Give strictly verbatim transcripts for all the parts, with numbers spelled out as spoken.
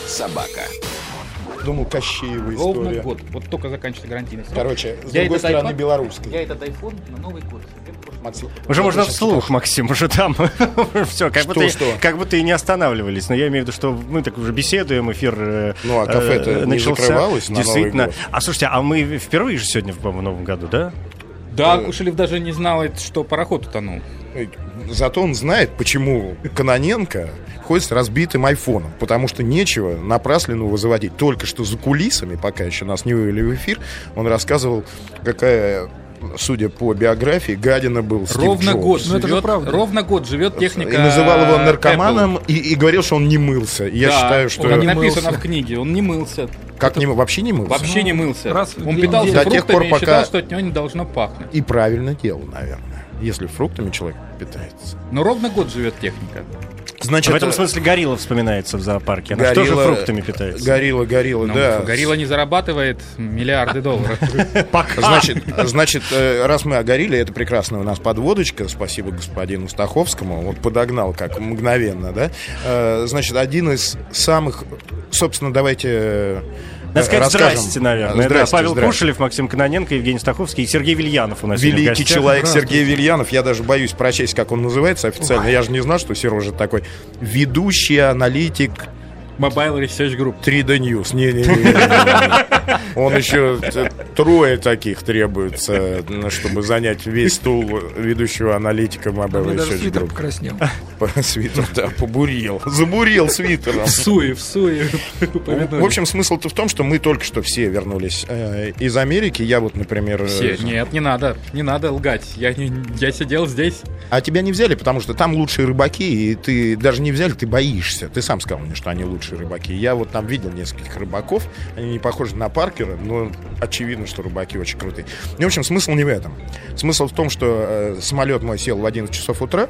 собака. Думал, Кощеева история. Ровно год. Вот только заканчивается гарантийный срок. Короче, с я другой стороны, iPhone, белорусской. Я этот iPhone на Новый год. Максим. Уже можно вслух, Максим, уже там. Все, как, Что, будто, что? как будто и не останавливались. Но я имею в виду, что мы так уже беседуем, эфир э, Ну, а кафе-то э, не начался. закрывалось на Действительно. Новый год? А слушайте, а мы впервые же сегодня в в Новом году, да? Да, Кушелев даже не знал, что пароход утонул. Зато он знает, почему Кононенко ходит с разбитым айфоном. Потому что нечего напраслину вызывать. Только что за кулисами, пока еще нас не вывели в эфир, он рассказывал, какая... Судя по биографии, гадина был Стив Ровно Джобс. год, Ну, это же живет, правда. ровно год живет техника. И называл его наркоманом, Apple. и, и говорил, что он не мылся. И я Да, считаю, что... он не написано мылся. в книге, он не мылся. Как не, вообще не мылся? Вообще не мылся. раз в Он две питался недели. До тех фруктами пор, и пока- считал, что от него не должно пахнуть. И правильно делал, наверное. Если фруктами человек питается. Но ровно год живет техника. Значит, В этом смысле горилла вспоминается в зоопарке. Она горилла, тоже фруктами питается. Горилла, горилла, Ну, да. Горилла не зарабатывает миллиарды долларов. Значит, значит, э, раз мы о горилле, это прекрасная у нас подводочка. Спасибо господину Стаховскому. Вот подогнал как мгновенно, да. Э, Значит, один из самых... Собственно, давайте... э, Надо сказать, расскажем. здрасте, наверное. Здрасте, Да, Павел здрасте. Кушелев, Максим Кононенко, Евгений Стаховский и Сергей Вильянов у нас сегодня в Великий гостях. человек Сергей Вильянов. Я даже боюсь прочесть, как он называется официально. Я же не знал, что Сережа такой ведущий аналитик Mobile Research Group. три дэ News. Не-не-не. Он еще т- трое таких требуется, ну, чтобы занять весь стул ведущего аналитика Mobile Мне даже Research свитер Group. покраснел. Свитер, да, побурел. Забурел свитером. В суе, в суе. В общем, смысл-то в том, что мы только что все вернулись э, из Америки. Я вот, например... э, Все, нет, не надо, не надо лгать. Я, не, я сидел здесь. А тебя не взяли, потому что там лучшие рыбаки, и ты даже не взяли, ты боишься. Ты сам сказал мне, что они лучшие рыбаки. Я вот там видел нескольких рыбаков, они не похожи на Паркера, но очевидно, что рыбаки очень крутые. И, в общем, смысл не в этом. Смысл в том, что э, самолет мой сел в одиннадцать часов утра.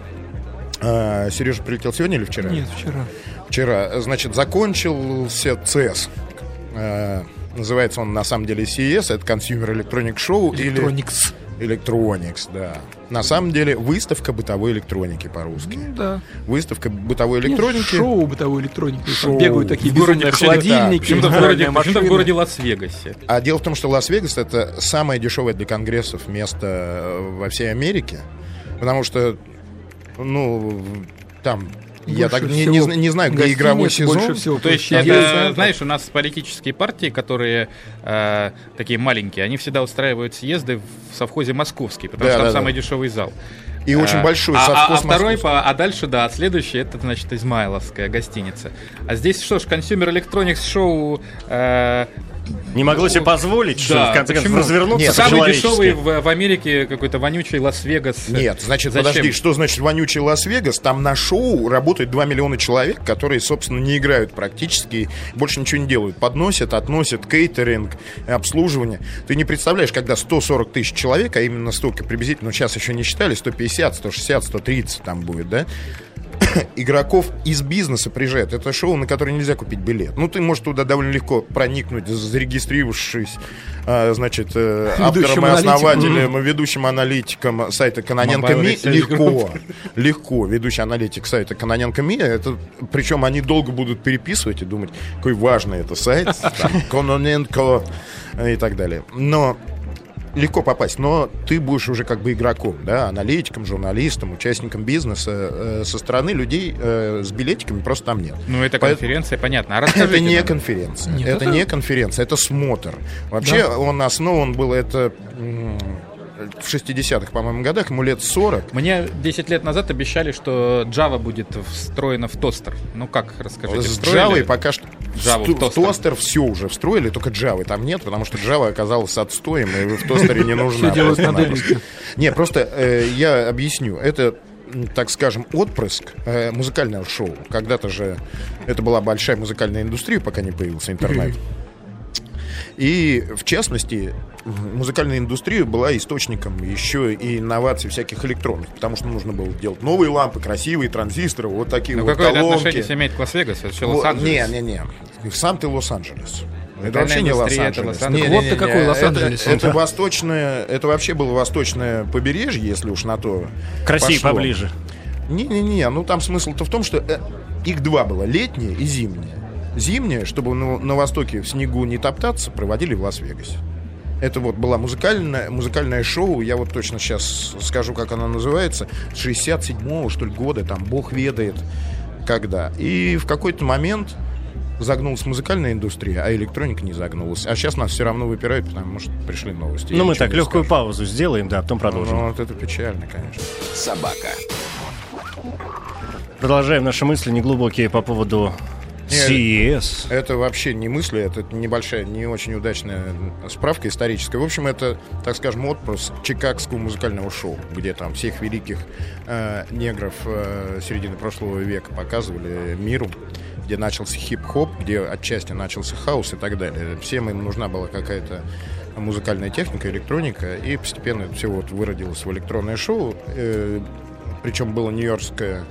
Э, Сережа прилетел сегодня или вчера? Нет, вчера. Вчера. Значит, закончился ЦЭС. Э, называется он на самом деле си и эс, это Consumer Electronic Show. Electronics. Или Electronics, да. На самом деле выставка бытовой электроники по-русски. Ну, да. Выставка бытовой Нет, электроники. шоу бытовой электроники. Шоу. Там бегают такие В городе безумные почему-то- холодильники. Почему-то в стиральные городе, почему-то в машины. городе Лас-Вегасе. А дело в том, что Лас-Вегас — это самое дешевое для конгрессов место э, во всей Америке. Потому что, ну, там... Я Больше так не, всего не, зна- не знаю, где гостиниц, игровой сезон. Больше всего То есть, площадей. это, знаешь, у нас политические партии, которые э, такие маленькие, они всегда устраивают съезды в совхозе Московский, потому Да, что там да, самый да. дешевый зал. И очень А, большой а, совхоз а, а второй, московский. по, а дальше, да, а следующий, это, значит, Измайловская гостиница. А здесь что ж, Consumer Electronics Show... Э, Не могло себе позволить, что да, в конце концов почему? развернуться Нет, самый по-человечески. дешевый в, в Америке какой-то вонючий Лас-Вегас. Нет, значит, Зачем? подожди, что значит вонючий Лас-Вегас? Там на шоу работает два миллиона человек, которые, собственно, не играют практически, больше ничего не делают. Подносят, относят, кейтеринг, обслуживание. Ты не представляешь, когда сто сорок тысяч человек, а именно столько приблизительно, ну, сейчас еще не считали, сто пятьдесят, сто шестьдесят, сто тридцать там будет, да? Игроков из бизнеса приезжает. Это шоу, на которое нельзя купить билет. Ну, ты можешь туда довольно легко проникнуть, зарегистрировавшись, а, значит, э, автором и основателем, ведущим аналитиком сайта Кононенко Mobile Ми. Research Легко, легко. Ведущий аналитик сайта Кононенко Ми. Это, причем они долго будут переписывать и думать, какой важный это сайт. Там, Кононенко и так далее. Но легко попасть, но ты будешь уже как бы игроком, да, аналитиком, журналистом, участником бизнеса. Э, со стороны людей э, с билетиками просто там нет. Ну, это Поэт- конференция, понятно. А расскажите Это не нам. конференция. Нет, это это- не конференция, это смотр. Вообще он основан был это м, в шестидесятых, по-моему, годах, ему лет сорок. Мне десять лет назад обещали, что Java будет встроена в тостер. Ну как, расскажите, С встроили? Java пока что Java в, в в тостер. тостер все уже встроили, только Java там нет, потому что Java оказалась отстоем, и в тостере не нужна. Все делают на просто-напросто. Делике. Не, просто э, я объясню. Это, м, так скажем, отпрыск э, музыкального шоу. Когда-то же это была большая музыкальная индустрия, пока не появился интернет. И, в частности, музыкальная индустрия была источником еще и инноваций всяких электронных, потому что нужно было делать новые лампы, красивые транзисторы, вот такие Ну вот какое это колонки. отношение имеет к Лас-Вегасу? Это же Вот, Лос-Анджелес. Не, не, не. Сам ты Лос-Анджелес. Это Музыкальная вообще не индустрия, это Лос-Анджелес. Лос-Анджелес. Не, не, Вот не, ты не. какой Лос-Анджелес. Это, это восточное, это вообще было восточное побережье, если уж на то К России пошло. поближе. Не-не-не, ну там смысл-то в том, что э, их два было, летнее и зимнее. зимнее, чтобы на, на Востоке в снегу не топтаться, проводили в Лас-Вегасе. Это вот была музыкальная, музыкальное шоу, я вот точно сейчас скажу, как оно называется, с шестьдесят седьмого, что ли, года, там, бог ведает, когда. И в какой-то момент загнулась музыкальная индустрия, а электроника не загнулась. А сейчас нас все равно выпирают, потому что пришли новости. Ну, мы так легкую скажу. паузу сделаем, да, потом продолжим. Ну, вот это печально, конечно. Собака. Продолжаем наши мысли неглубокие по поводу си и эс. Это вообще не мысли, это небольшая, не очень удачная справка историческая. В общем, это, так скажем, отпрыск чикагского музыкального шоу, где там всех великих э, негров э, середины прошлого века показывали миру, где начался хип-хоп, где отчасти начался хаус и так далее. Всем им нужна была какая-то музыкальная техника, электроника, и постепенно это все вот выродилось в электронное шоу. Э, причем было нью-йоркское,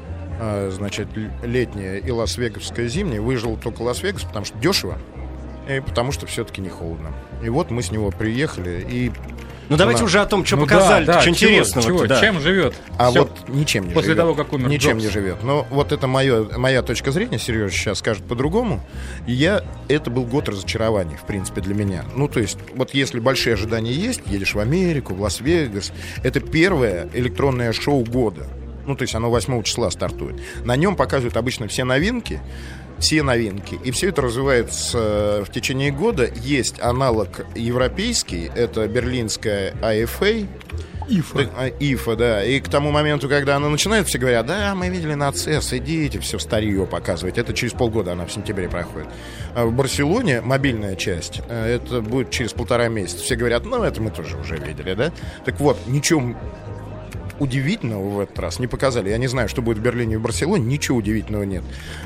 значит, летнее и лас-веговское зимнее. Выжил только Лас-Вегас, потому что дешево, и потому что все-таки не холодно. И вот мы с него приехали, и... Ну давайте она... уже о том, что ну, показали, да, да, что чего, интересного. Чего? Да. Чем живет? А Всё. вот ничем не После живет. того, как умер Ничем Джобс. не живет. Но вот это моё, моя точка зрения, Сережа сейчас скажет по-другому. И я... Это был год разочарований, в принципе, для меня. Ну, то есть, вот если большие ожидания есть, едешь в Америку, в Лас-Вегас, это первое электронное шоу года. Ну, то есть оно восьмого числа стартует. На нем показывают обычно все новинки, все новинки. И все это развивается в течение года. Есть аналог европейский, это берлинская ай эф эй. ифа. ифа, да. И к тому моменту, когда она начинает, все говорят: да, мы видели на цес, идите, все старье показывать. Это через полгода, она в сентябре проходит. А в Барселоне мобильная часть, это будет через полтора месяца. Все говорят: ну, это мы тоже уже видели, да? Так вот, ничего удивительного в этот раз не показали. Я не знаю, что будет в Берлине и в Барселоне. Ничего удивительного нет.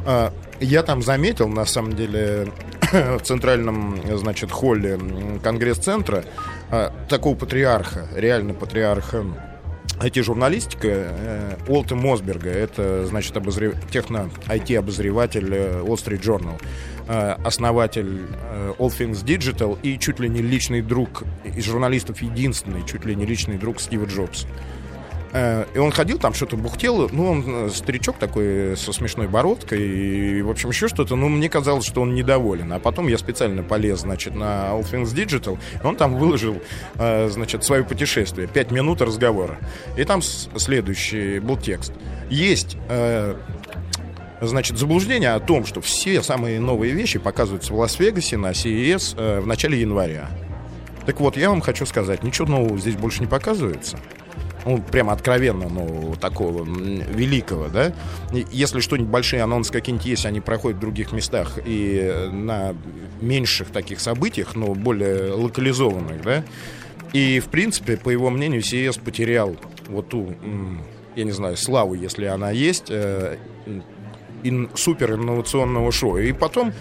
Я там заметил, на самом деле, в центральном, значит, холле Конгресс-центра такого патриарха, реально патриарха ай ти-журналистика Уолта Мосберга. Это, значит, обозрев... техно-ай ти-обозреватель Wall Street Journal, основатель All Things Digital и чуть ли не личный друг из журналистов, единственный чуть ли не личный друг Стива Джобса. И он ходил, там что-то бухтел. Ну, он старичок такой, со смешной бородкой. И, в общем, еще что-то. Ну, мне казалось, что он недоволен. А потом я специально полез, значит, на All Things Digital. И он там выложил, значит, свое путешествие. Пять минут разговора. И там следующий был текст. Есть... Значит, заблуждение о том, что все самые новые вещи показываются в Лас-Вегасе на си и эс э, в начале января. Так вот, я вам хочу сказать, ничего нового здесь больше не показывается. Ну, прямо откровенно нового, такого великого, да. Если что-нибудь, большие анонсы какие-нибудь есть, они проходят в других местах и на меньших таких событиях, но более локализованных, да. И, в принципе, по его мнению, си и эс потерял вот ту, я не знаю, славу, если она есть, э, ин, супер инновационного шоу. И потом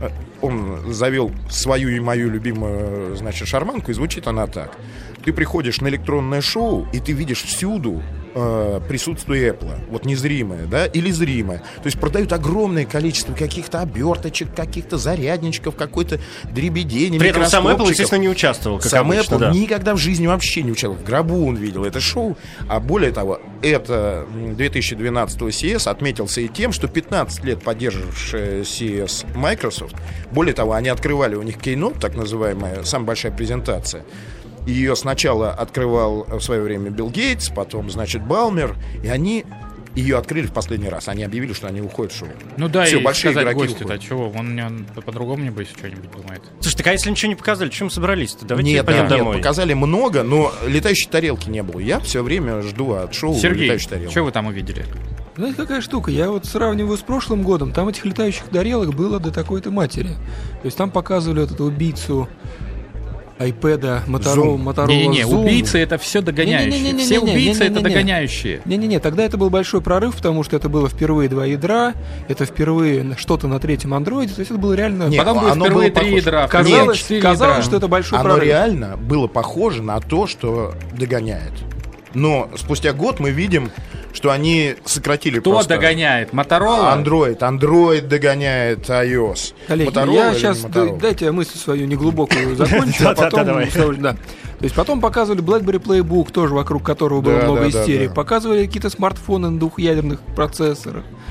он завел свою и мою любимую, значит, шарманку, и звучит она так. Ты приходишь на электронное шоу, и ты видишь всюду э, присутствие Apple. Вот незримое, да, или зримое. То есть продают огромное количество каких-то оберточек, каких-то зарядничков, какой-то дребедени, при этом сам Apple, естественно, не участвовал, как сам обычно, Apple да. никогда в жизни вообще не участвовал. В гробу он видел это шоу. А более того, это две тысячи двенадцатого си и эс отметился и тем, что пятнадцать лет поддерживавшая си и эс Microsoft, более того, они открывали у них Keynote, так называемая, самая большая презентация. Ее сначала открывал в свое время Билл Гейтс, потом, значит, Балмер, и они ее открыли в последний раз. Они объявили, что они уходят в шоу. Ну да, все, и большие сказать игроки гостю-то, уходят. чего? Он, он по-другому, небось, что-нибудь думает. Слушай, так а если ничего не показали, чем собрались-то? Давайте Нет, пойдем нет, домой. нет, показали много, но летающей тарелки не было. Я все время жду от шоу Сергей, летающей тарелки. что вы там увидели? Знаете, какая штука? Я вот сравниваю с прошлым годом. Там этих летающих тарелок было до такой-то матери. То есть там показывали вот эту убийцу айпэда, Motorola, Motorola Не-не-не, Zoom. убийцы — это все догоняющие. Не-не-не-не-не-не-не-не-не-не. Все убийцы — это догоняющие. Не-не-не, тогда это был большой прорыв, потому что это было впервые два ядра, это впервые что-то на третьем андроиде, то есть это было реально... Нет, Потом будет оно впервые было три похоже. ядра, казалось, четыре казалось, ядра. что это большой Оно прорыв. реально было похоже на то, что догоняет. Но спустя год мы видим, что они сократили Кто просто... догоняет? Motorola? Android. Android догоняет iOS. Коллеги, Motorola я или сейчас, Motorola? дайте я мысль свою неглубокую закончу, а Да-да-да, потом... давай. Да. То есть потом показывали BlackBerry Playbook, тоже вокруг которого было Да, много да, да, истерии. да. Показывали какие-то смартфоны на двухъядерных процессорах.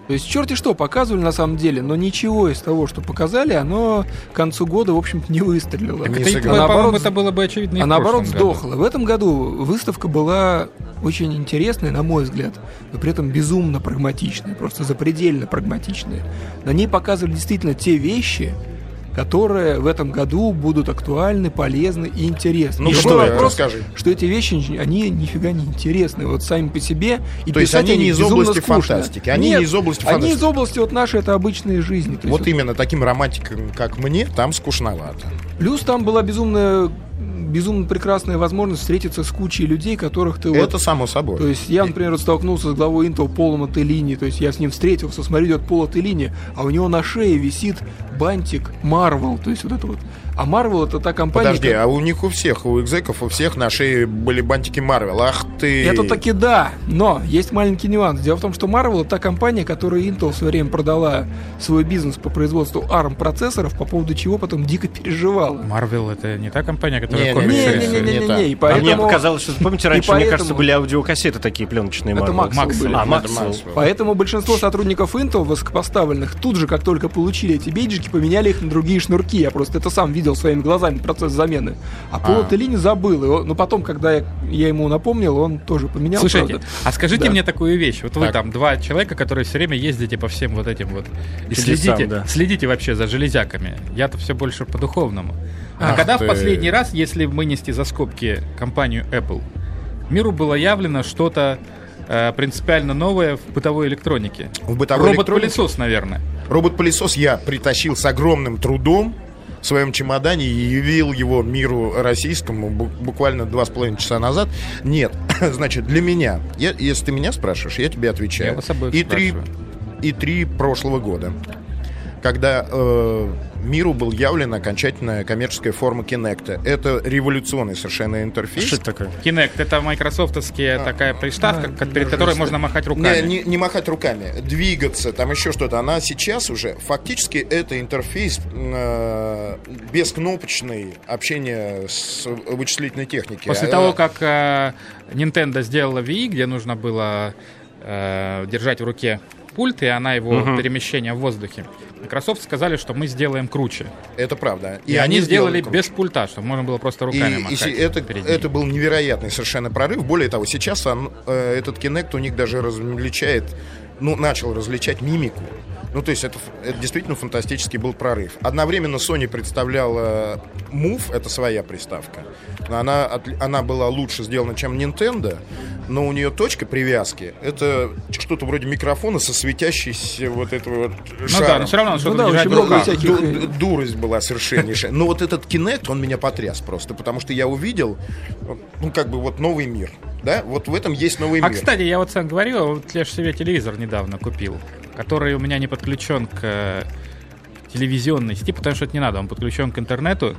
То есть черти что показывали на самом деле, но ничего из того, что показали, оно к концу года, в общем-то, не выстрелило. Не Это, сыграло. а наоборот, это было бы очевидно и а в наоборот прошлом году. сдохло. В этом году выставка была очень интересная, на мой взгляд, но при этом безумно прагматичная, просто запредельно прагматичная. На ней показывали действительно те вещи, которые в этом году будут актуальны, полезны и интересны. Ну И что, другой вопрос, расскажи. что эти вещи, они нифига не интересны, вот сами по себе. И То есть писать они о них не из безумно области скучно. фантастики, они Нет, не из области они фантастики. из области вот нашей, это обычной жизни. То есть Вот вот- именно таким романтикам, как мне, там скучновато. Плюс там была безумная, безумно прекрасная возможность встретиться с кучей людей, которых ты вот... Это само собой. То есть я, например, вот столкнулся с главой Intel Полом Ателлини, то есть я с ним встретился, смотрю, идет Пол Ателлини, а у него на шее висит бантик Marvel, то есть вот это вот. А Marvel — это та компания... Подожди, как- а у них у всех, у экзеков, у всех на шее были бантики Марвел. Ах ты! Это таки да, но есть маленький нюанс. Дело в том, что Marvel — это та компания, которая Intel в свое время продала свой бизнес по производству арм процессоров, по поводу чего потом дико переживала. Marvel — это не та компания, которая Не, комиксы не, не, рисует? не, не, Не-не-не, и А А поэтому... мне показалось, что, помните, раньше, и мне поэтому- кажется, были аудиокассеты такие пленочные. Это Marvel. Maxwell Maxwell. были. А, Это Maxwell. Maxwell. Поэтому большинство сотрудников Intel высокопоставленных тут же, как только получили эти бейджики, поменяли их на другие шнурки. Я просто это сам видел своими глазами, процесс замены. А Пол А. Ателлини забыл. И он- но потом, когда я, я ему напомнил, он тоже поменял. Слушайте, правда. а скажите Да. мне такую вещь. Вот вы Так. там два человека, которые все время ездите по всем вот этим вот и Чудесам, следите, да. следите вообще за железяками. Я-то все больше по-духовному. А Ах когда ты. в последний раз, если вынести за скобки компанию Apple, миру было явлено что-то э, принципиально новое в бытовой электронике? В бытовой электронике Робот-пылесос, наверное. Робот-пылесос я притащил с огромным трудом в своем чемодане и явил его миру российскому бу- буквально два с половиной часа назад. Нет, значит, для меня, я- если ты меня спрашиваешь, я тебе отвечаю. Я вас обоих и три, спрашиваю. и три прошлого года, когда э, миру был явлен окончательная коммерческая форма Kinect. Это революционный совершенно интерфейс. Что это такое? Kinect — это майкрософтовская такая приставка, да, ко- перед даже которой если- можно махать руками. Не, не, не махать руками, двигаться, там еще что-то. Она сейчас уже, фактически, это интерфейс э, бескнопочный, общение с вычислительной техникой. После А, того, как э, Nintendo сделала Wii, где нужно было э, держать в руке пульт, и она его Мгм. перемещение в воздухе, Microsoft сказали, что мы сделаем круче. Это правда. И, они сделали круче. без пульта, чтобы можно было просто И, руками и махать. се- это, перед это ней. был невероятный совершенно прорыв. Более того, сейчас он, э, этот Kinect у них даже различает, ну, начал различать мимику. Ну, то есть это, ф- это действительно фантастический был прорыв. Одновременно Sony представляла Move, это своя приставка. Она, отли- она была лучше сделана, чем Nintendo, но у нее точка привязки — это что-то вроде микрофона со светящейся вот этого вот Ну шаром. да, но все равно что-то да, держать очень в много руках. всяких- Ду- дурость была совершеннейшая. Но вот этот Kinect, он меня потряс просто, потому что я увидел, ну, как бы вот новый мир. Да, вот в этом есть новый А, мир. кстати, я вот сам говорил, вот я же себе телевизор недавно купил, который у меня не подключен к э, телевизионной сети, потому что это не надо, он подключен к интернету,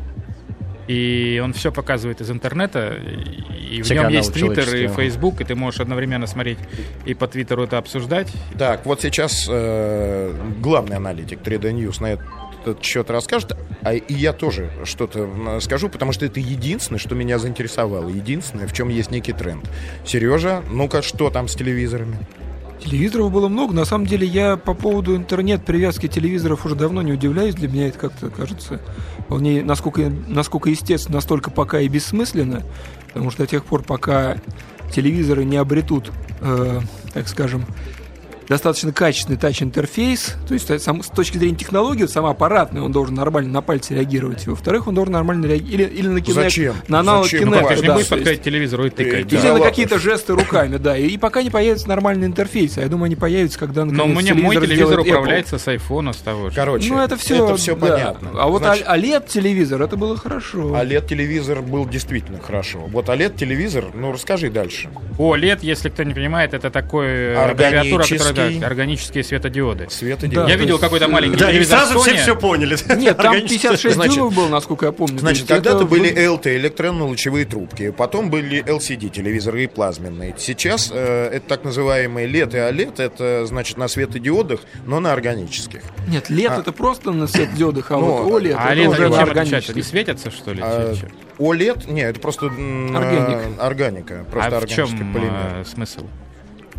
и он все показывает из интернета, и и в Все нем каналы есть Твиттер и человеческие. Фейсбук, и ты можешь одновременно смотреть и по Твиттеру это обсуждать. Так, вот сейчас э, главный аналитик три дэ News на этот счет расскажет, а и я тоже что-то м, скажу, потому что это единственное, что меня заинтересовало, единственное, в чем есть некий тренд. Сережа, ну-ка, что там с телевизорами? Телевизоров было много. На самом деле я по поводу интернет-привязки телевизоров уже давно не удивляюсь. Для меня это как-то кажется вполне, насколько, насколько естественно, настолько пока и бессмысленно. Потому что до тех пор, пока телевизоры не обретут, э, так скажем, достаточно качественный тач-интерфейс, то есть сам, с точки зрения технологии, сам аппаратный, он должен нормально на пальце реагировать. И, во-вторых, он должен нормально реагировать. Или, или на Kinect, Зачем? на аналог Зачем? Kinect, Ну, Ты же не да, будешь то есть- подходить к телевизору и тыкать. Да или да? на ладно. какие-то жесты руками, да. И, и пока не появится нормальный интерфейс. А я думаю, они появятся, когда Но наконец мне мой телевизор сделает Apple. управляется с айфона, с того же. Короче, Ну, это все, это все понятно. А вот Значит, о лед телевизор, это было хорошо. OLED-телевизор был действительно хорошо. Вот OLED-телевизор, ну, расскажи дальше. О, лед, если кто не понимает, это такой э, аббревиатура, которая да, Органический. органические светодиоды. Светодиод. Да, Я то видел есть- какой-то маленький Да, и телевизор сразу все Sony. все поняли. Нет, там Органически. пятьдесят шесть Значит- дюймов был, насколько я помню. То Значит, есть когда-то это были в- эл ти, электронно-лучевые трубки, потом были эл си ди-телевизоры и плазменные. Сейчас э, это так называемые лед и OLED, это, значит, на светодиодах, но на органических. Нет, лед А. это просто на светодиодах, а Ну, вот OLED А это лет уже они на чем отличаются? Они органических. светятся, что ли? А, Че- че? OLED, не, это просто м, Органик. э, органика, просто А в органический чем полимер. э, смысл?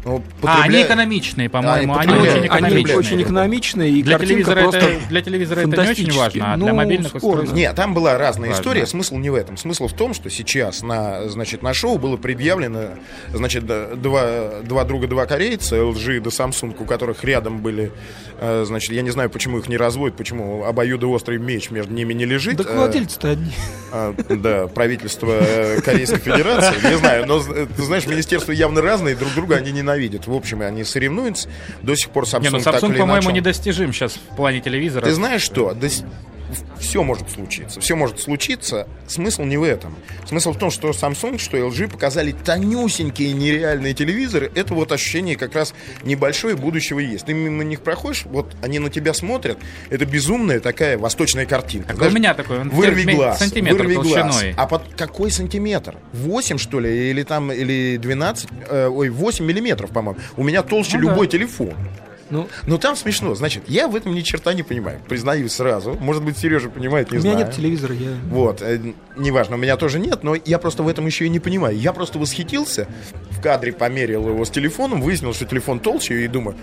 Ну, А, они потребля- экономичные, по-моему. Да, они потребляют. очень Они экономичные. очень экономичные, и Для картинка телевизора, просто это, для телевизора это не очень фантастически. важно, а для Ну, мобильных спорно. устройств... Нет, там была разная Важно. история. Смысл не в этом. Смысл в том, что сейчас на, значит, на шоу было предъявлено, значит, д- два, два друга, два корейца, эл джи да Samsung, у которых рядом были, э, значит, я не знаю, почему их не разводят, почему обоюдоострый меч между ними не лежит. Так Э, владельцы-то одни. а, да, правительство э, Корейской Федерации. Не знаю, но, э, ты знаешь, министерства явно разные, друг друга они ненавидят. В общем, они соревнуются. До сих пор Samsung, Не, ну так Samsung, или по-моему, иначе, недостижим сейчас в плане телевизора. ты знаешь что? Да с- все может случиться. Все может случиться. Смысл не в этом. Смысл в том, что Samsung, что эл джи показали тонюсенькие нереальные телевизоры. Это вот ощущение как раз небольшое будущего есть. Ты мимо них проходишь, вот они на тебя смотрят. Это безумная такая восточная картинка. Так Знаешь, у меня такой, он вырви ме- глаз, сантиметр вырви глаз. толщиной. А под какой сантиметр? восемь, что ли? Или там, или двенадцать? Э, ой, восемь миллиметров, по-моему. У меня толще Ну да. любой телефон. Ну, Но там смешно. Значит, я в этом ни черта не понимаю. Признаюсь сразу. Может быть, Сережа понимает, не у меня знаю. нет телевизора, я... Вот, э, неважно, у меня тоже нет, но я просто в этом еще и не понимаю. Я просто восхитился, в кадре померил его с телефоном, выяснил, что телефон толще, и думаю,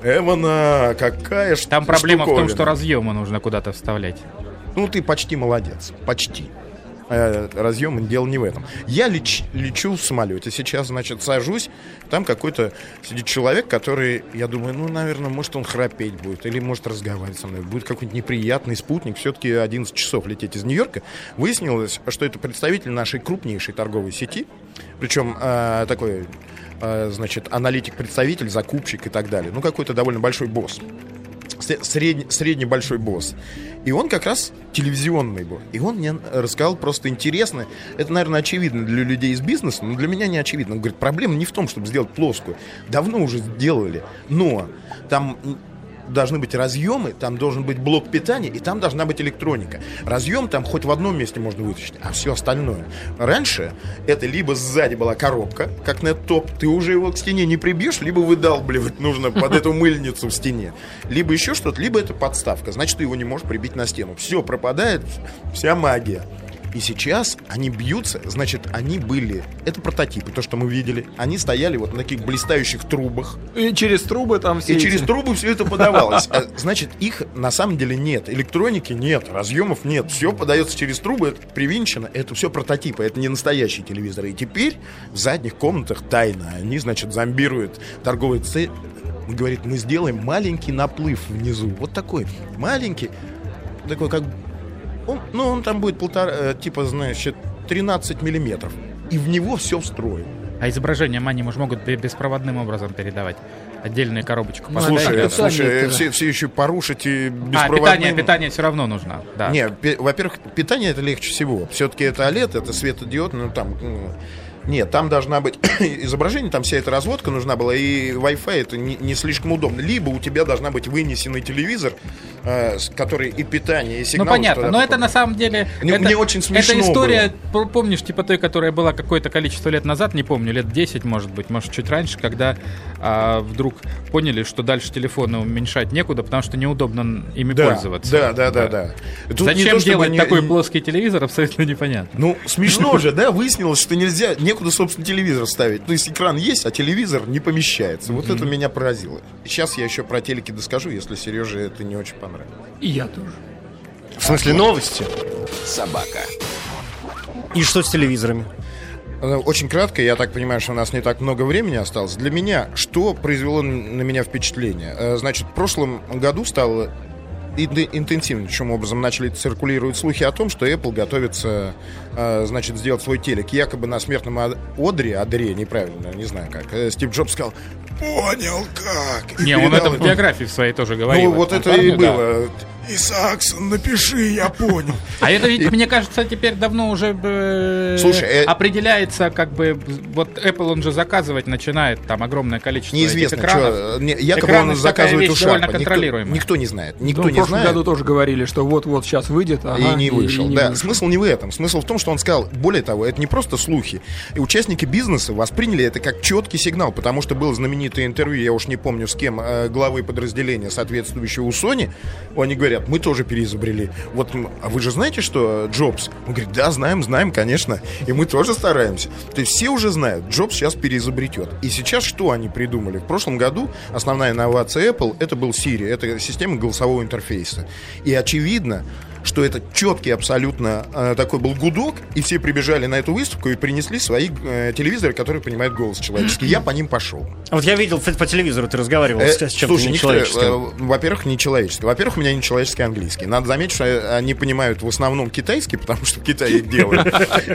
Эвана, какая ж Там проблема в том, штуковина. что разъемы нужно куда-то вставлять. Ну, ты почти молодец, почти. Э, разъем, дело не в этом. Я леч- лечу в самолете. Сейчас, значит, сажусь. Там какой-то сидит человек, который, я думаю, ну, наверное, может, он храпеть будет. Или может разговаривать со мной. Будет какой-нибудь неприятный спутник. Все-таки одиннадцать часов лететь из Нью-Йорка. Выяснилось, что это представитель нашей крупнейшей торговой сети. Причем э, такой, э, значит, аналитик-представитель, закупщик и так далее. Ну, какой-то довольно большой босс. Средний, средний большой босс. И он как раз телевизионный был. И он мне рассказал просто интересно. Это, наверное, очевидно для людей из бизнеса, но для меня не очевидно. Он говорит, проблема не в том, чтобы сделать плоскую. Давно уже сделали. Но там должны быть разъемы, там должен быть блок питания, и там должна быть электроника. Разъем там хоть в одном месте можно вытащить, а все остальное. Раньше это либо сзади была коробка, как нет-топ, ты уже его к стене не прибьешь, либо выдалбливать нужно под эту мыльницу в стене. Либо еще что-то, либо это подставка. Значит, ты его не можешь прибить на стену. Все пропадает, вся магия. И сейчас они бьются, значит, они были, это прототипы, то, что мы видели, они стояли вот на таких блистающих трубах. И через трубы там все И эти- через трубы все это подавалось. А, значит, их на самом деле нет. Электроники нет, разъемов нет. Все подается через трубы, это привинчено. Это все прототипы, это не настоящие телевизоры. И теперь в задних комнатах тайно они, значит, зомбируют торговые цели. Говорит, мы сделаем маленький наплыв внизу. Вот такой маленький, такой как... Он, ну, он там будет полтора, э, типа, значит, тринадцать миллиметров. И в него все встроено. А изображение они может, могут бе- беспроводным образом передавать. Отдельную коробочку Ну, поставить. Слушай, да, слушай, питание-то- все, все еще порушить и А, беспроводным... питание, питание все равно нужно. Да. Не, пи- во-первых, питание это легче всего. Все-таки это о лед, это светодиод, ну там... ну, нет, там должна быть изображение, там вся эта разводка нужна была, и Wi-Fi это не, не слишком удобно. Либо у тебя должна быть вынесенный телевизор, э, с- который и питание, и сигнал. Ну понятно, туда но это попадает. на самом деле... Мне- это, мне очень смешно Это история, п- помнишь, типа той, которая была какое-то количество лет назад, не помню, лет десять, может быть, может, чуть раньше, когда а, вдруг поняли, что дальше телефоны уменьшать некуда, потому что неудобно ими Да, пользоваться. да, да, да, да. Тут не Зачем то, чтобы делать не- такой не- плоский телевизор, абсолютно непонятно. Ну, смешно же, да? Выяснилось, что нельзя, некуда, собственно, телевизор ставить. То есть экран есть, а телевизор не помещается. Вот это меня поразило. Сейчас я еще про телеки доскажу, если Сереже это не очень понравилось. И я тоже. В смысле новости? Собака. И что с телевизорами? Э, Очень кратко, я так понимаю, что у нас не так много времени осталось. Для меня, что произвело на меня впечатление? Э, Значит, в прошлом году стало ин- интенсивнейшим образом начали циркулировать слухи о том, что Apple готовится, э, значит, сделать свой телек. Якобы на смертном од- одре, одре, неправильно, не знаю как, э, Стив Джобс сказал, понял как. И Не, он передал это в это- биографии в своей тоже говорил. Ну, вот Он это помню, и да. было. Исааксон, напиши, я понял. А это ведь, мне кажется, теперь давно уже э, Слушай, э- определяется, как бы, вот Apple, он же заказывать начинает там огромное количество Неизвестно, этих экранов. что. не- Якобы Экраны он же такая заказывает у вещь довольно Шарпа. Никто, контролируемая. никто не знает. Никто Ну, в не прошлом знает. году тоже говорили, что вот-вот сейчас выйдет, ага, И не вышел. и не да, вышел. смысл не в этом. Смысл в том, что он сказал, более того, это не просто слухи. И участники бизнеса восприняли это как четкий сигнал, потому что было знаменитое интервью, я уж не помню с кем, э, главы подразделения соответствующего у Sony. Они говорят, говорят, мы тоже переизобрели. Вот, а вы же знаете, что Джобс? Он говорит, да, знаем, знаем, конечно. И мы тоже стараемся. То есть все уже знают, Джобс сейчас переизобретет. И сейчас что они придумали? В прошлом году основная инновация Apple — это был Siri, это система голосового интерфейса. И очевидно, что это четкий абсолютно э, такой был гудок, и все прибежали на эту выставку и принесли свои э, телевизоры, которые понимают голос человеческий. Я по ним пошел. Вот я видел по телевизору, ты разговаривал э, с чем-то слушай, нечеловеческим. Э, во-первых, нечеловеческий. Во-первых, у меня нечеловеческий английский. Надо заметить, что они понимают в основном китайский, потому что Китай их делает,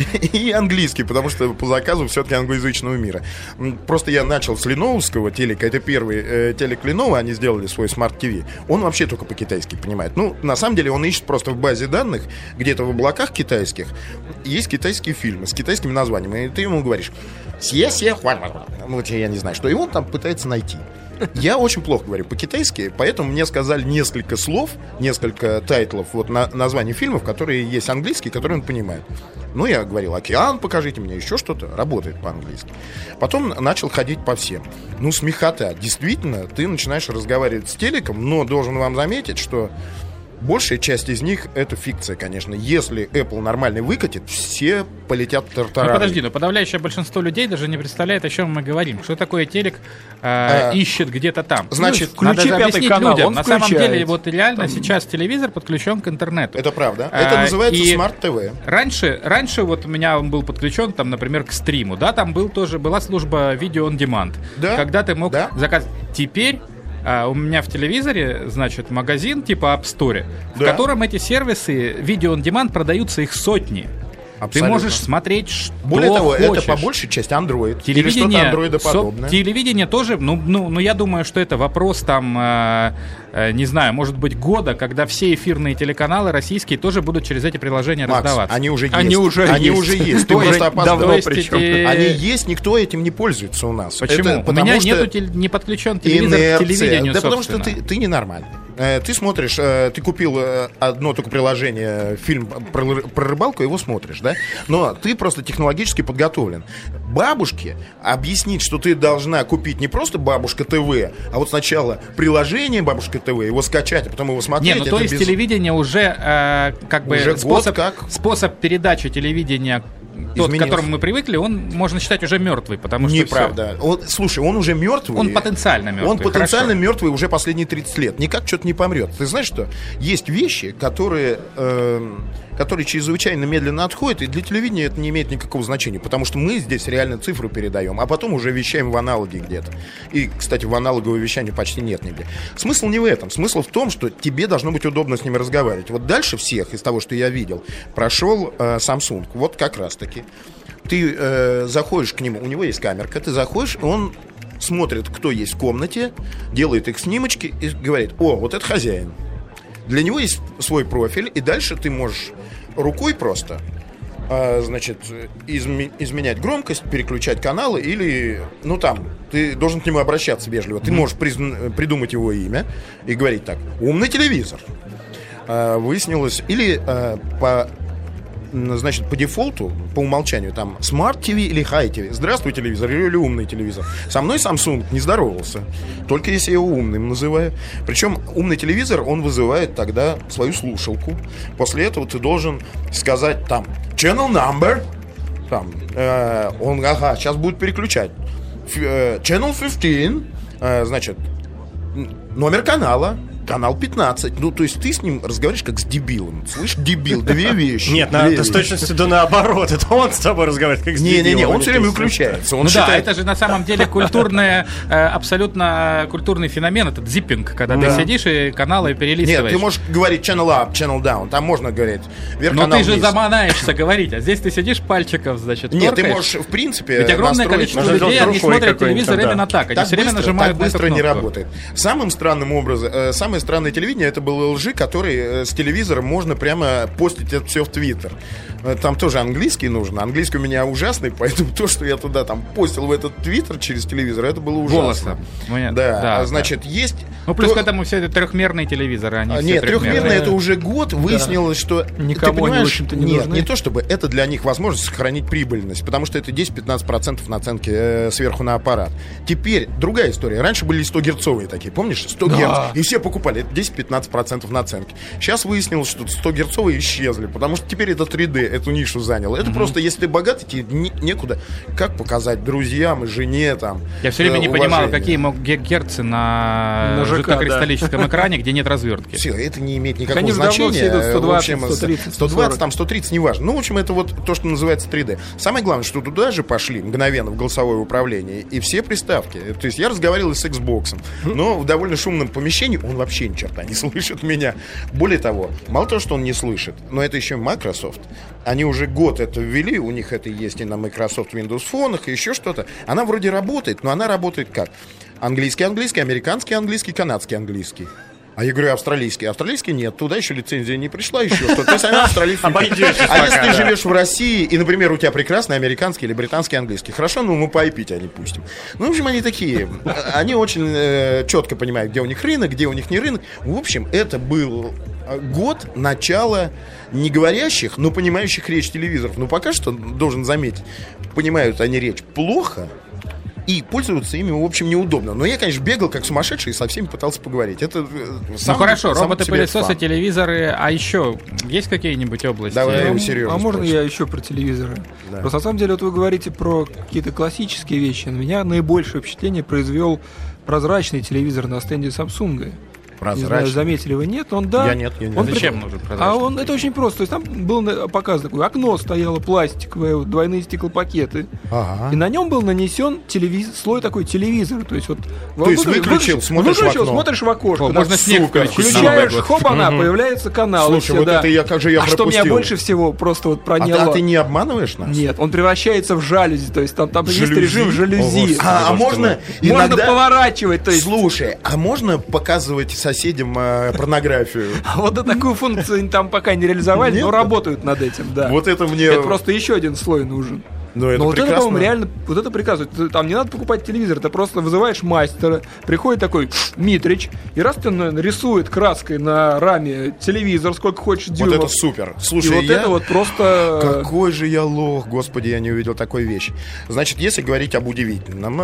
и английский, потому что по заказу все-таки англоязычного мира. Просто я начал с леновского телека. Это первый телек Lenovo, они сделали свой Smart ти ви. Он вообще только по-китайски понимает. Ну, на самом деле, он ищет просто в базе данных, где-то в облаках китайских, есть китайские фильмы с китайскими названиями. И ты ему говоришь, съе-съе, вот я не знаю, что. И он там пытается найти. Я очень плохо говорю по-китайски, поэтому мне сказали несколько слов, несколько тайтлов, вот на, названий фильмов, которые есть английские, которые он понимает. Ну, я говорил, океан, покажите мне, еще что-то. Работает по-английски. Потом начал ходить по всем. Ну, смехота. Действительно, ты начинаешь разговаривать с телеком, но должен вам заметить, что большая часть из них — это фикция, конечно. Если Apple нормально выкатит, все полетят в тартарары. Ну подожди, но подавляющее большинство людей даже не представляет, о чем мы говорим. Что такое телек э, а, ищет где-то там. Значит, ну, надо же объяснить канал, людям. На включает. самом деле, вот реально там сейчас телевизор подключен к интернету. Это правда. А, это называется Smart ти ви. Раньше, раньше вот у меня он был подключен, там, например, к стриму. Да, там был тоже, была служба Video on Demand. Да? Когда ты мог да? заказать. Теперь Uh, у меня в телевизоре, значит, магазин типа App Store, да. в котором эти сервисы Video on Demand продаются, их сотни. Абсолютно. Ты можешь смотреть, что Более того, хочешь. это по большей части Android. Телевидение, или что-то андроидоподобное. Со, телевидение тоже, ну, ну, ну, я думаю, что это вопрос там, э, э, не знаю, может быть, года, когда все эфирные телеканалы российские тоже будут через эти приложения Макс, раздаваться. Они уже есть. Они уже они есть. Уже есть. Ты просто опоздал. Эти... Они есть, никто этим не пользуется у нас. Почему? Это, у меня что... нету тел... не подключен телевизор инерция. к телевидению, да собственно. потому что ты, ты ненормальный. Ты смотришь, ты купил одно только приложение, фильм про, про рыбалку, его смотришь, да? Но ты просто технологически подготовлен. Бабушке объяснить, что ты должна купить не просто Бабушка ТВ, а вот сначала приложение Бабушка ТВ, его скачать, а потом его смотреть. Не, ну то есть без... телевидение уже э, как бы уже способ, как? способ передачи телевидения, тот, к которому мы привыкли, он, можно считать, уже мертвый, потому что неправда. Он, слушай, он уже мертвый. Он потенциально мертвый. Он потенциально хорошо. мертвый уже последние тридцать лет. Никак что-то не помрет. Ты знаешь что? Есть вещи, которые, э, которые чрезвычайно медленно отходят, и для телевидения это не имеет никакого значения, потому что мы здесь реально цифру передаем, а потом уже вещаем в аналоге где-то. И, кстати, в аналоговое вещание почти нет нигде. Смысл не в этом. Смысл в том, что тебе должно быть удобно с ними разговаривать. Вот дальше всех, из того, что я видел, прошел э, Samsung. Вот как раз-таки. Ты э, заходишь к нему, у него есть камерка, ты заходишь, он смотрит, кто есть в комнате, делает их снимочки и говорит: о, вот это хозяин. Для него есть свой профиль, и дальше ты можешь рукой просто э, значит, изме- изменять громкость, переключать каналы, или, ну там, ты должен к нему обращаться вежливо. Ты можешь приз- придумать его имя и говорить так: умный телевизор. Э, выяснилось, или э, по значит, по дефолту, по умолчанию, там, Smart ти ви или High ти ви. Здравствуй, телевизор, или умный телевизор. Со мной Samsung не здоровался. Только если я его умным называю. Причем умный телевизор, он вызывает тогда свою слушалку. После этого ты должен сказать там channel number. Там, э, он, ага, сейчас будет переключать. Ф, э, channel пятнадцать. Э, значит, номер канала. Канал пятнадцать. Ну, то есть ты с ним разговариваешь как с дебилом. Слышь, дебил, две вещи. Нет, на, с точностью до наоборот. Это он с тобой разговаривает как с дебилом. Не-не-не, он все время выключается. Он ну считает... да, это же на самом деле культурное, абсолютно культурный феномен. Это зиппинг, когда да. ты сидишь и каналы перелистываешь. Нет, ты можешь говорить channel up, channel down. Там можно говорить вверх, но канал ты же вниз. заманаешься говорить. А здесь ты сидишь пальчиков, значит, нет, торкаешь. ты можешь, в принципе, ведь огромное количество людей, они смотрят телевизор да. именно так. Они так все время быстро, нажимают так быстро на эту не кнопку. работает. Самым странным образом, э, самое странное телевидение — это был эл джи, который э, с телевизора можно прямо постить это все в Твиттер. Э, там тоже английский нужен. Английский у меня ужасный, поэтому то, что я туда там постил в этот Твиттер через телевизор, это было ужасно. Голосом. Да, да, значит, да. есть Ну, плюс то... к этому все это трехмерные телевизоры, они а, все Нет, трехмерные. трехмерные это уже год. Выяснилось, да. что... Никому ты понимаешь, они, в общем-то, не нет, нужны. не то чтобы это для них возможность сохранить прибыльность, потому что это десять-пятнадцать процентов наценки э, сверху на аппарат. Теперь другая история. Раньше были сто герцовые такие, помнишь? сто Да. герц. И все покупали. Это десять-пятнадцать процентов наценки. Сейчас выяснилось, что сто герцовые исчезли, потому что теперь это три дэ, эту нишу занял. Это mm-hmm. просто, если ты богатый, тебе не, некуда. Как показать друзьям и жене там? Я все время э, не уважение. понимал, какие могут герцы на, На ЖК, жидкокристаллическом экране, где нет развертки. Все, это не имеет никакого Они же давно значения. все идут сто двадцать, В общем, сто тридцать, сто двадцать, там сто тридцать, неважно. Ну, в общем, это вот то, что называется три дэ. Самое главное, что туда же пошли мгновенно в голосовое управление и все приставки. То есть я разговаривал с Xbox, но в довольно шумном помещении он вообще ни черта не слышит меня. Более того, мало того, что он не слышит, но это еще Microsoft. Они уже год это ввели, у них это есть и на Microsoft Windows Phone, и еще что-то. Она вроде работает, но она работает как? Английский, английский, американский, английский, канадский, английский. А я говорю, австралийский. Австралийский нет, туда еще лицензия не пришла, еще что-то. То есть она австралийский. А если ты живешь в России, и, например, у тебя прекрасный американский или британский английский, хорошо, ну мы по ай пи тебя не пустим. Ну, в общем, они такие, они очень э, четко понимают, где у них рынок, где у них не рынок. В общем, это был год начала не говорящих, но понимающих речь телевизоров. Но пока что, должен заметить, понимают они речь плохо, и пользоваться ими, в общем, неудобно. Но я, конечно, бегал как сумасшедший и со всеми пытался поговорить. Это сам, ну хорошо, сам роботы-пылесосы, телевизоры. А еще есть какие-нибудь области? Давай Ну, у Сережи а можно спросим? я еще про телевизоры? Да. Просто на самом деле, вот вы говорите про какие-то классические вещи. На меня наибольшее впечатление произвел прозрачный телевизор на стенде Samsung. Не знаю, заметили вы, нет, он да. Я нет, я не он Зачем при- нужен прозрачный? А он, это очень просто. То есть там был показано такое окно, стояло пластиковое, вот, двойные стеклопакеты. Ага. И на нем был нанесен телевиз... слой такой телевизор. То есть вот То есть выключил, смотришь в выключил, окно. смотришь в окошко. О, да, можно снег супер. включить. включаешь, на Новый год. хоп, она, Мгм. появляется канал. и Слушай, все, вот да. это я, как же я а что меня пропустил. больше всего просто вот А, проняло? а ты не обманываешь нас? Нет, он превращается в жалюзи. То есть там, там есть Жалюзи? режим жалюзи. О, Господи. А, а можно Можно иногда... поворачивать. То есть Слушай, а можно показывать соседям э, порнографию? А вот такую функцию там пока не реализовали, Нет? но работают над этим, да. Вот это мне... Это просто еще один слой нужен. Ну, это Но вот это, прекрасно. по-моему, реально, вот это прекрасно. Ты- Там не надо покупать телевизор, ты просто вызываешь мастера, приходит такой Митрич, и раз ты на- рисует краской на раме телевизор, сколько хочешь Вот дюймов. это супер. И Слушай, вот я... это вот просто... Какой же я лох, господи, я не увидел такой вещи. Значит, если говорить об удивительном,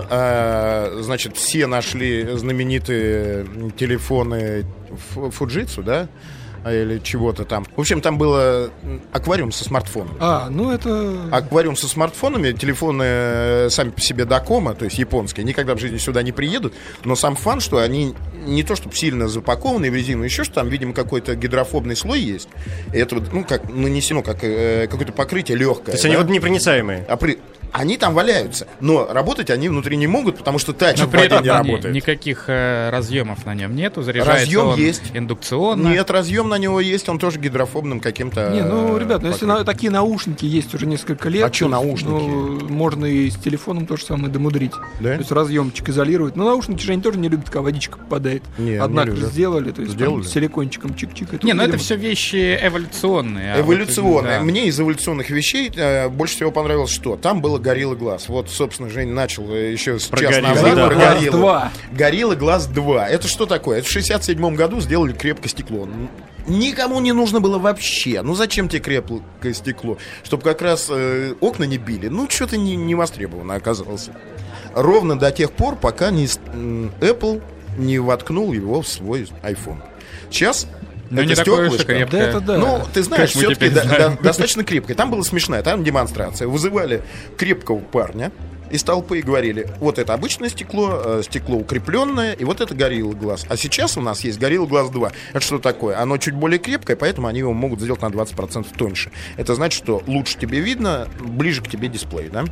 э, значит, все нашли знаменитые телефоны Фу- Fujitsu, да? А, или чего-то там. В общем, там было аквариум со смартфоном. А, ну это... Аквариум со смартфонами, телефоны э, сами по себе Докома, то есть японские, никогда в жизни сюда не приедут, но сам фан, что они не то чтобы сильно запакованы в резину, еще что там, видимо, какой-то гидрофобный слой есть, и это вот, ну, как нанесено, как э, какое-то покрытие легкое. То есть они да? вот непроницаемые. А при... Они там валяются, но работать они внутри не могут, потому что тач Но в при воде этом не ни- работает. никаких э, разъемов на нем нету, заряжается Разъем он есть. индукционно. Нет, разъем на него есть, он тоже гидрофобным каким-то... Не, ну, э, ребят, ну, если покрытием. на- такие наушники есть уже несколько лет... А чё то, наушники? ну, можно и с телефоном то же самое домудрить. Да? То есть разъемчик изолировать. Но наушники же они тоже не любят, когда водичка попадает. Не, не Однако же любят. сделали, то есть Сделали. там силикончиком чик-чик. Не, ну это видимо, все вещи эволюционные. а вот, Эволюционная. да. Мне из эволюционных вещей э, больше всего понравилось, что там было Gorilla Glass. Вот, собственно, Женя начал э, еще с Про час Gorilla, назад да. про Glass Gorilla. два. Gorilla Glass два. Это что такое? Это в шестьдесят седьмом году сделали крепкое стекло. Никому не нужно было вообще. Ну зачем тебе крепкое стекло? Чтобы как раз э, окна не били. Ну, что-то не, не востребовано оказалось. Ровно до тех пор, пока не, с- м, Apple не воткнул его в свой iPhone. Сейчас Ну, это не такое уж и стеклышко. крепкое. Да, это да. Ну, ты знаешь, Как мы все-таки теперь знаем. достаточно крепкое. Там было смешная, там демонстрация. Вызывали крепкого парня из толпы и говорили, вот это обычное стекло, э, стекло укрепленное, и вот это Gorilla Glass. А сейчас у нас есть Gorilla Glass два. Это что такое? Оно чуть более крепкое, поэтому они его могут сделать на двадцать процентов тоньше. Это значит, что лучше тебе видно, ближе к тебе дисплей, да?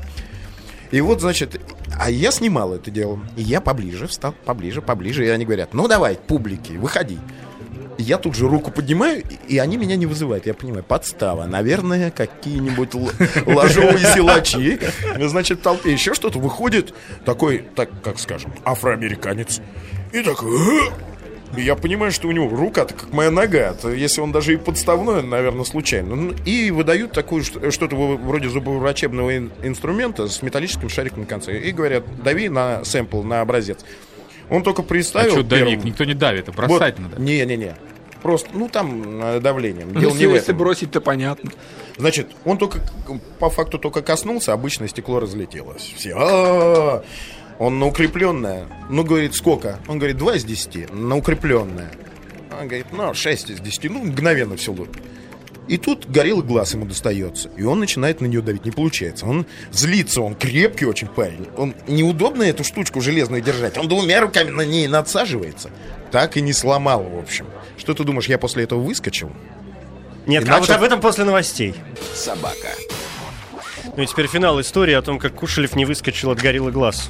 И вот, значит, а я снимал это дело. И я поближе встал, поближе, поближе. И они говорят, ну давай, публики, выходи. И я тут же руку поднимаю, и они меня не вызывают. Я понимаю, подстава. Наверное, какие-нибудь л- ложовые силачи. Значит, в толпе еще что-то выходит. Такой, так как скажем, афроамериканец. И такой... «Э?» И я понимаю, что у него рука-то как моя нога. То если он даже и подставной, наверное, случайно. Ну, и выдают такую ш- что-то вроде зубоврачебного ин- инструмента с металлическим шариком на конце. И говорят, дави на сэмпл, на образец. Он только А представил... что давить? первым- Никто не давит, а бросать Вот, надо. Не-не-не. Просто, ну, там э, давлением. Ну, Дело не если в если этом. бросить, то понятно. Значит, он только, по факту, только коснулся, обычное стекло разлетелось. Все, «А-а-а!» Он на укрепленное. Ну, говорит, сколько? Он говорит, два из десяти на укрепленное. Он говорит, ну, шесть из десяти. Ну, мгновенно все лупит. И тут горелый глаз ему достается. И он начинает на нее давить. Не получается. Он злится, он крепкий очень парень. Он неудобно эту штучку железную держать. Он двумя руками на ней надсаживается. Так и не сломал, в общем. Что ты думаешь, я после этого выскочил? Нет, И а вот начал- об этом после новостей. Собака. Ну и теперь финал истории о том, как Кушелев не выскочил от гориллы глаз.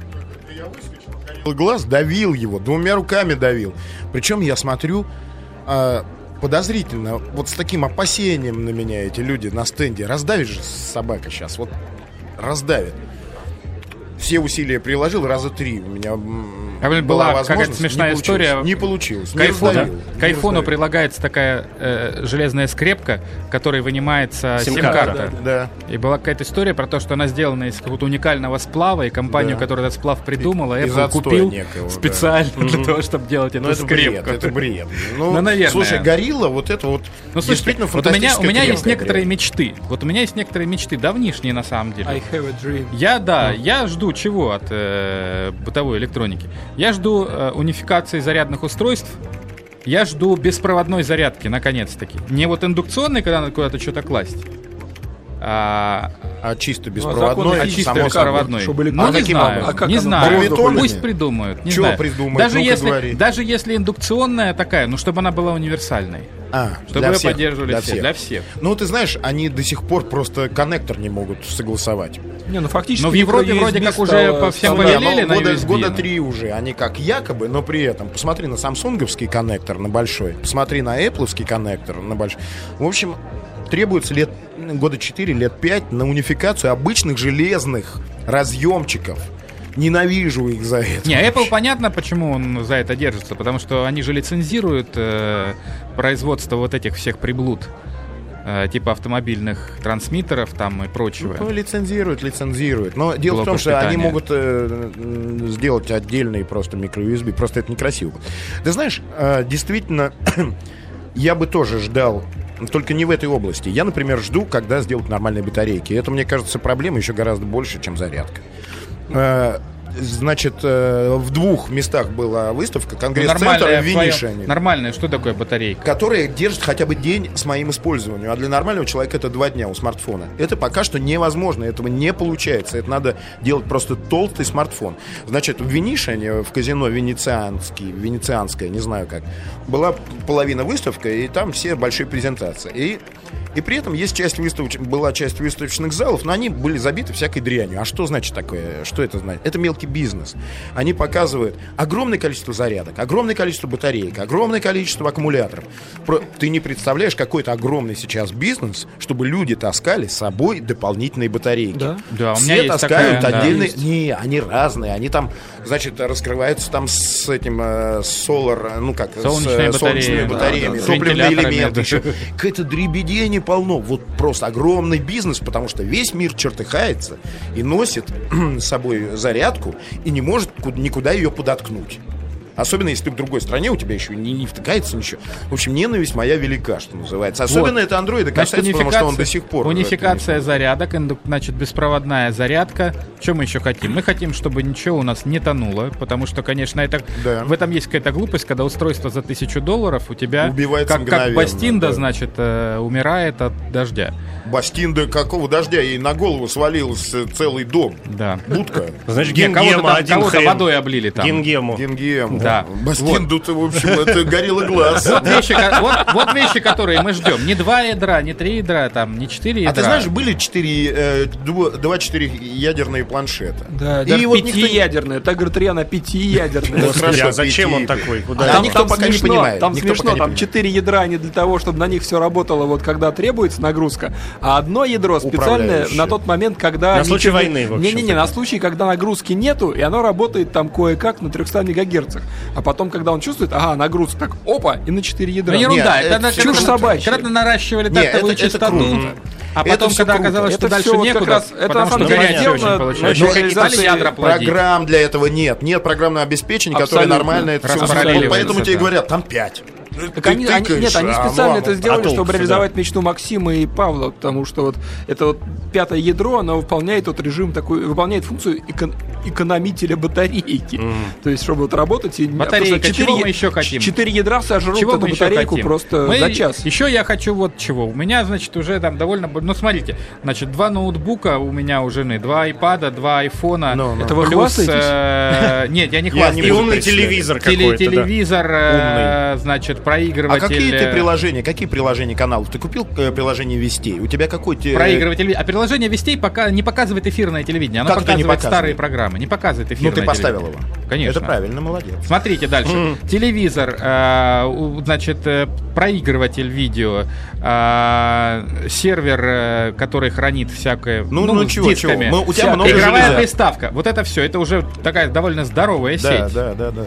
Глаз давил его, двумя руками давил. Причем я смотрю а, подозрительно, вот с таким опасением на меня эти люди на стенде. Раздавит же собака сейчас, вот раздавит. Все усилия приложил, раза три у меня м, А, блин, была возможность, какая-то смешная не получилось. история. Не получилось. К не айфону, раздавил, к не айфону раздавил. прилагается такая э, железная скрепка, которой вынимается Сим-карта. сим-карта. Да. И была какая-то история про то, что она сделана из какого-то уникального сплава, и компанию, Да. которая этот сплав придумала, Из Apple отстоя купил некого, да. специально для того, чтобы делать Ну, эту это бред, скрепку. это бред. Ну, Ну, наверное. Слушай, горилла, вот это вот Ну, слушайте, действительно вот у меня, у фантастическая меня есть крепкая некоторые дрянь. мечты. Вот у меня есть некоторые мечты, давнишние на самом деле. I have a dream. Я, да, я жду чего от э, бытовой электроники? Я жду э, унификации зарядных устройств. Я жду беспроводной зарядки, наконец-таки. Не вот индукционной, когда надо куда-то что-то класть, а, А чисто законы беспроводной, а физики, чисто само собой. беспроводной. Чтобы Ну, А не каким знаю, образом? А как не оно? знаю. Гравитонными? Пусть придумают. Не Чего знаю. придумают? Даже Ну-ка, если, говори. даже если индукционная такая, ну, чтобы она была универсальной. А, Чтобы для ее всех, поддерживали для все. всех. Для всех. Ну, ты знаешь, они до сих пор просто коннектор не могут согласовать. Не, ну фактически. Но в Европе micro-ю эс би вроде как стало- уже по всем стало- Не, повелели ну, на года, ю эс би, года ну. три уже. Они как якобы, но при этом. Посмотри на самсунговский коннектор, на большой. Посмотри на эппловский коннектор, на большой. В общем, требуется лет года четыре, лет пять на унификацию обычных железных разъемчиков. Ненавижу их за это. Не, Apple понятно, почему он за это держится, потому что они же лицензируют э, производство вот этих всех приблуд, э, типа автомобильных трансмиттеров там и прочего. Ну, лицензируют, лицензируют. Но дело в том, Блоков что они питания. могут э, м, сделать отдельный просто микро-ю эс би. Просто это некрасиво. Ты знаешь, э, действительно, я бы тоже ждал, только не в этой области. Я, например, жду, когда сделают нормальные батарейки. Это, мне кажется, проблема еще гораздо больше, чем зарядка. Э, Значит, э, в двух местах была выставка, Ну, конгресс-центр нормальное, в в твоем- Винишане, нормальное, что такое батарейка? которая держит хотя бы день с моим использованием. А для нормального человека это два дня у смартфона. Это пока что невозможно, этого не получается. Это надо делать просто толстый смартфон. Значит, в Винишане, в казино Венецианский, Венецианское, не знаю как, была половина выставка, и там все большие презентации. И И при этом есть часть выставоч... была часть выставочных залов, но они были забиты всякой дрянью. А что значит такое? Что это значит? Это мелкий бизнес. Они показывают огромное количество зарядок, огромное количество батареек, огромное количество аккумуляторов. Про... Ты не представляешь, какой это огромный сейчас бизнес, чтобы люди таскали с собой дополнительные батарейки. Да. Да, у Все меня есть таскают такая, да. отдельные... Есть. Не, они разные. Они там, значит, раскрываются там с этим э, solar, ну как, Солнечные с э, солнечными батареи, батареями, да, да, с топливные вентиляторами, элементы да. еще. Какая-то дребедень полно. Вот просто огромный бизнес, потому что весь мир чертыхается и носит с собой зарядку и не может ку- никуда ее подоткнуть. Особенно, если ты в другой стране, у тебя еще не, не втыкается ничего. В общем, ненависть моя велика, что называется. Особенно Вот. это андроида Значит, касается, потому что он до сих пор... унификация это зарядок, инду- значит, беспроводная зарядка. Что мы еще хотим? Мы хотим, чтобы ничего у нас не тонуло, потому что, конечно, это, Да. в этом есть какая-то глупость, когда устройство за тысячу долларов у тебя, Убивается как, как мгновенно, Бастинда, да. значит, э, умирает от дождя. не- Бастинда какого дождя? Ей на голову свалился целый дом. Да. Будка. Значит, Не, кого-то, Гингема там- один кого-то хрен. водой облили там. Гингему. Генгем. Да. Бастинду-то, в общем, это горело глаз. Вот вещи, ко- вот, вот вещи, которые мы ждем. Не два ядра, не три ядра, там, не четыре ядра. А ты знаешь, были четыре, э, дво- два четырехъядерные планшета. Да, И даже вот никто не- пятиядерная. Тагр три, она пятиядерная. Ну, хорошо, А зачем он пяти. такой? Да, Куда? там никто пока не смешно, понимает. Там Никто смешно, пока не там понимает. четыре ядра не для того, чтобы на них все работало, вот когда требуется нагрузка, а одно ядро специальное Управляющее. на тот момент, когда... На случай ничего- войны, в общем, Не-не-не, на такое. случай, когда нагрузки нету, и оно работает там кое-как на трехстах мегагерцах. А потом, когда он чувствует, ага, нагрузка, так, опа, и на четыре ядра. Ну, ерунда. Нет, это, это это чушь когда- собачья. Когда-то наращивали Не, тактовую это- это частоту. круто. А потом, всё когда круто. оказалось, что Это дальше всё вот некуда, как раз- это потому на самом что деле горячее сделано, очень получается. ну, Ну, реализация стали ядра плодить. Программ для этого нет. Нет программного обеспечения, которое Абсолютно. нормально это все Распараллеливается, Поэтому тебе да. говорят, там пять. Так они, они- нет, они специально это сделали, а толку, чтобы да. реализовать мечту Максима и Павла, потому что вот это вот пятое ядро, оно выполняет вот режим такой, выполняет функцию эко- экономителя батарейки. Mm. То есть, чтобы вот работать и Батарейка, потому что чего четыре мы е- еще хотим? Четыре ядра сожрут Чего эту мы еще батарейку хотим? просто Мы- за час. Еще я хочу вот чего. У меня, значит, уже там довольно... бо- Ну, смотрите, значит, два ноутбука у меня у жены, два айпада, два айфона. Ну, ну. Это вы плюс, хвастаетесь? э, Нет, я не Я хвастаюсь. не И буду умный представлять. телевизор Теле- какой-то, да. Телевизор, э, значит, А проигрыватель... какие ты э, приложения, какие приложения каналов? Ты купил э, приложение Вестей? У тебя какой те... Проигрыватель. А приложение Вестей пока не показывает эфирное телевидение. Оно Как это не показывает показывает? старые программы. Не показывает эфирное Ну, ты поставил телевидение. его. Конечно. Это правильно, молодец. Смотрите дальше. Телевизор, э, у- значит, э, проигрыватель видео, э, сервер, э, который хранит всякое. Ну, ну, с чего, дисками. чего? Мы- у тебя Всякое. много Игровая железа. приставка. Вот это все. Это уже такая довольно здоровая Да, сеть. да, да, да.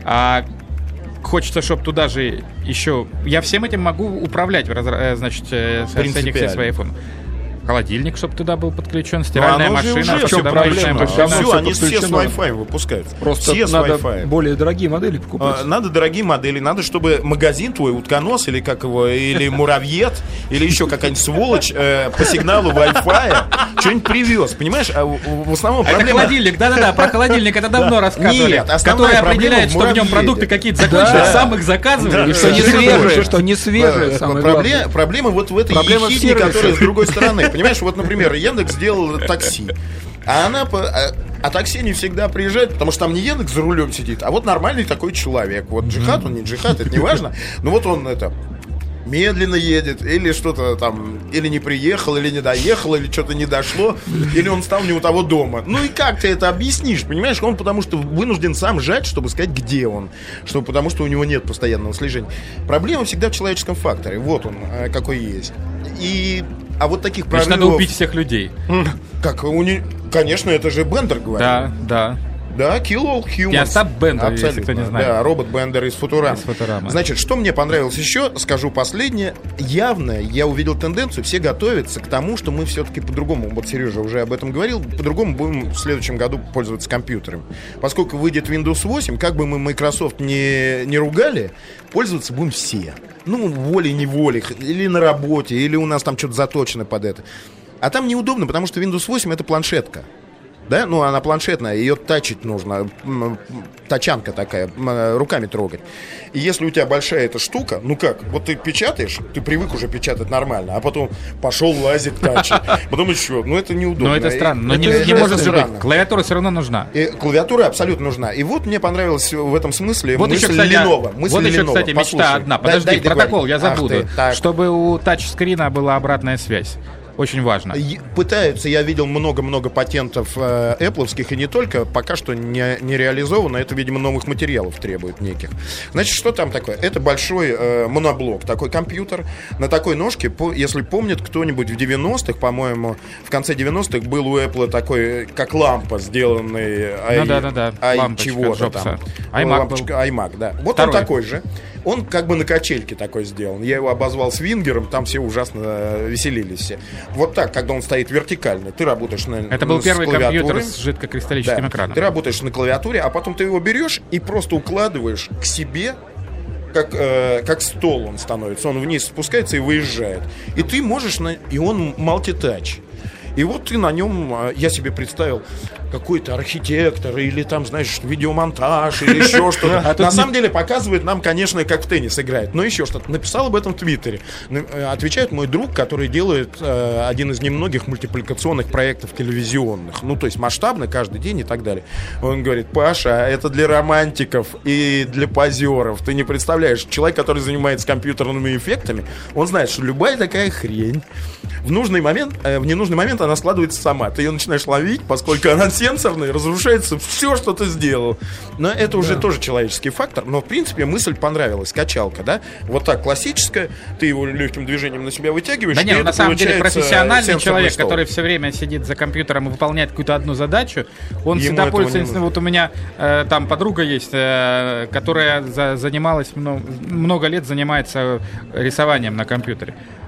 А хочется, чтобы туда же еще... Я всем этим могу управлять, в разра- э, значит, э, с- с этих Принципиально. всех своих фон. Холодильник, чтобы туда был подключен, стиральная Ну, оно же машина, уже всё всё домашняя проблема. машина. Все, Всё они все с подключено. Wi-Fi выпускают. Просто все с надо Wi-Fi. более дорогие модели покупать. А, Надо дорогие модели, надо, чтобы магазин твой, утконос, или как его, или муравьед, или еще какая-нибудь сволочь э, по сигналу Wi-Fi что-нибудь привез, понимаешь? А в, в основном А это проблема... холодильник, да-да-да, про холодильник это давно рассказывали. Нет, основная который проблема определяет, в что в нем муравьеде. продукты какие-то закончились, Да. сам их заказывали. И что не Что свежее, такое? что не свежее, Э, самое пробле- главное. Проблема вот в этой Проблема в ехидне, сервисе. которая с другой стороны. Понимаешь, вот, например, Яндекс сделал такси. А она по- а, а такси не всегда приезжает, потому что там не Яндекс за рулем сидит, а вот нормальный такой человек. Вот джихад, он не джихад, это не важно. Но вот он это медленно едет, или что-то там, или не приехал, или не доехал, или что-то не дошло, или он стал не у того дома. Ну и как ты это объяснишь, понимаешь? Он потому что вынужден сам жать, чтобы сказать, где он, чтобы, потому что у него нет постоянного слежения. Проблема всегда в человеческом факторе, вот он э, какой есть. И, а вот таких Значит, прорывов... надо убить всех людей. Как, у не... Конечно, это же Бендер говорит. Да, да. Да, Kill All Humans. Я Остап Бендер, если Абсолютно, кто не знает. Да, робот Бендер из Футурамы. Из «Футурамы». Значит, что мне понравилось еще, скажу последнее. Явно я увидел тенденцию, все готовятся к тому, что мы все-таки по-другому, вот Сережа уже об этом говорил, по-другому будем в следующем году пользоваться компьютером. Поскольку выйдет Windows восемь, как бы мы Microsoft не, не ругали, пользоваться будем все. Ну, волей-неволей, или на работе, или у нас там что-то заточено под это. А там неудобно, потому что Windows восемь это планшетка. Да, ну она планшетная, ее тачить нужно, м, тачанка такая, м, руками трогать. И если у тебя большая эта штука, ну как, вот ты печатаешь, ты привык уже печатать нормально, а потом пошел лазить тачить, потом еще, ну это неудобно. Но это странно. Но Это- не, это не может же странно. быть. Клавиатура все равно нужна. И клавиатура абсолютно нужна. И вот мне понравилась в этом смысле Вот мысль еще, кстати, Lenovo. Мысль вот еще, Lenovo. кстати, Послушай. мечта одна. Дай- Подожди, дай протокол, договорить. я Ах забуду. ты, так. Чтобы у тачскрина была обратная связь. Очень важно. И пытаются, я видел много-много патентов э, Apple'овских, и не только, пока что не, не реализовано. Это, видимо, новых материалов требует неких. Значит, что там такое? Это большой э, моноблок, такой компьютер. На такой ножке, по, если помнит кто-нибудь в девяностых, по-моему, в конце девяностых был у Apple такой, как лампа, сделанный ай, Ну да-да-да, ай лампочка чего-то Джобса. там. iMac Лампочка, был. iMac, да. Вот Второй. он такой же. Он как бы на качельке такой сделан. Я его обозвал свингером, там все ужасно э, веселились все. Вот так, когда он стоит вертикально, ты работаешь на Это был с первый компьютер клавиатурой. с жидкокристаллическим Да. экраном. Ты работаешь на клавиатуре, а потом ты его берешь и просто укладываешь к себе, как, э, как стол он становится. Он вниз спускается и выезжает. И ты можешь... На... И он мультитач. И вот ты на нем, э, я себе представил, какой-то архитектор или там, знаешь, видеомонтаж или еще что-то. На самом деле показывает нам, конечно, как в теннис играет, но еще что-то. Написал об этом в Твиттере. Отвечает мой друг, который делает э, один из немногих мультипликационных проектов телевизионных. Ну, то есть масштабно, каждый день и так далее. Он говорит: Паша, это для романтиков и для позеров. Ты не представляешь, человек, который занимается компьютерными эффектами, он знает, что любая такая хрень в нужный момент, э, в ненужный момент она складывается сама. Ты ее начинаешь ловить, поскольку она сенсорная, разрушается все, что ты сделал. Но это уже тоже человеческий фактор. Но, в принципе, мысль понравилась. Качалка, да? Вот так классическая. Ты его легким движением на себя вытягиваешь. Да и нет, это на самом деле получается профессиональный сенсорный человек, стол. который все время сидит за компьютером и выполняет какую-то одну задачу, он Ему всегда этого не пользуется. нужно. Вот у меня э, там подруга есть, э, которая за- занималась много, много лет занимается рисованием на компьютере.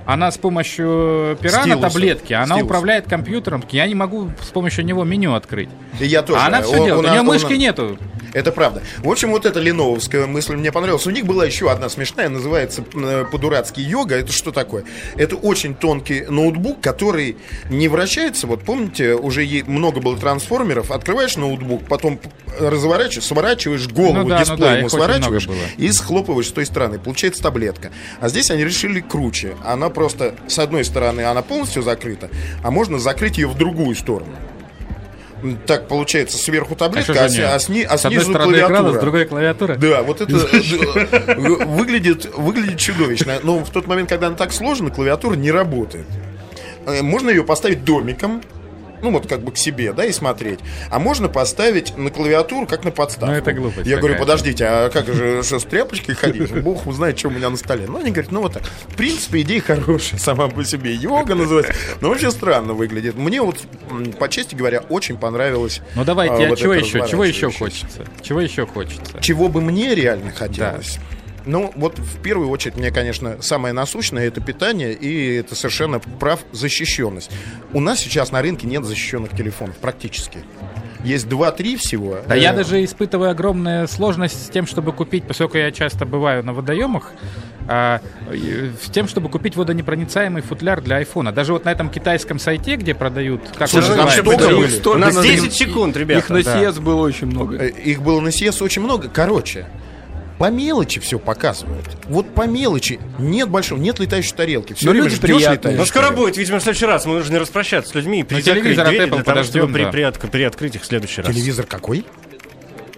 она с помощью пера на Стилуса. таблетке, она Стилус. управляет компьютером. Я не могу с помощью него меню открыть. И я тоже. А она все Он- делает. он- У нее он- мышки нету. Это правда. В общем, вот эта леновская мысль мне понравилась. У них была еще одна смешная, называется э, по-дурацки йога. Это что такое? Это очень тонкий ноутбук, который не вращается. Вот помните, уже е- много было трансформеров. Открываешь ноутбук, потом разворачиваешь, сворачиваешь голову, Ну да, ну дисплей да, ему их очень сворачиваешь много было. и схлопываешь с той стороны. Получается таблетка. А здесь они решили круче. Она просто, с одной стороны, она полностью закрыта, а можно закрыть ее в другую сторону. Так получается, сверху таблетка, что а, же с- нет? а, сни- а С одной снизу стороны клавиатура. экрана, с другой клавиатура. Да, вот это э, выглядит, выглядит чудовищно. Но в тот момент, когда она так сложена, клавиатура не работает. Э, Можно ее поставить домиком, ну вот как бы к себе, да, и смотреть. А можно поставить на клавиатуру, как на подставку. Ну, это глупость Я говорю, какая-то. подождите, а как же что, с тряпочкой ходить? Бог узнает, что у меня на столе. Ну, они говорят, ну вот так. В принципе, идея хорошая сама по себе. Йога называется. Но очень странно выглядит. Мне вот, м, по чести говоря, очень понравилось. Ну давайте, а, а вот чего это еще? Чего еще разворачивающееся. хочется? Чего еще хочется? Чего бы мне реально хотелось? Ну, вот в первую очередь мне, конечно, самое насущное — это питание, и это совершенно прав защищенность. У нас сейчас на рынке нет защищенных телефонов практически. Есть два-три всего. Да Э, я даже испытываю огромную сложность с тем, чтобы купить, поскольку я часто бываю на водоемах, а, и с тем, чтобы купить водонепроницаемый футляр для айфона. Даже вот на этом китайском сайте, где продают... Как Слушай, он там называется? столько Да, были. их столько У нас надо- десять секунд, ребята. Их на да. си эс было очень много. э, Их было на си эс очень много. Короче, по мелочи все показывают. Вот по мелочи. Нет большого, нет летающей тарелки. Все Но время люди ждешь приятные. летающей Ну, скоро тарелки. будет, видимо, в следующий раз. Мы должны распрощаться с людьми и перезакрыть телевизор от двери Apple для того, чтобы подождем, при- да. приотк- приоткрыть их в следующий раз. Телевизор какой?